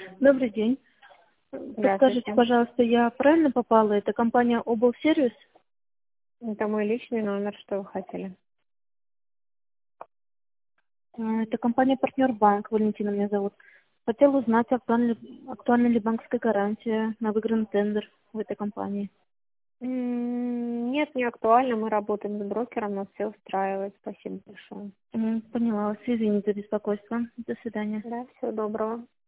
Добрый день. Подскажите, Здравствуйте. пожалуйста, я правильно попала? Это компания облсервис? Это мой личный номер, что вы хотели? Это компания партнер банк, Валентина меня зовут. Хотела узнать, актуальна ли банковская гарантия на выигранный тендер в этой компании. Нет, не актуально. Мы работаем с брокером, нас все устраивает. Спасибо большое. Поняла вас, извините за беспокойство. До свидания. Да, всего доброго.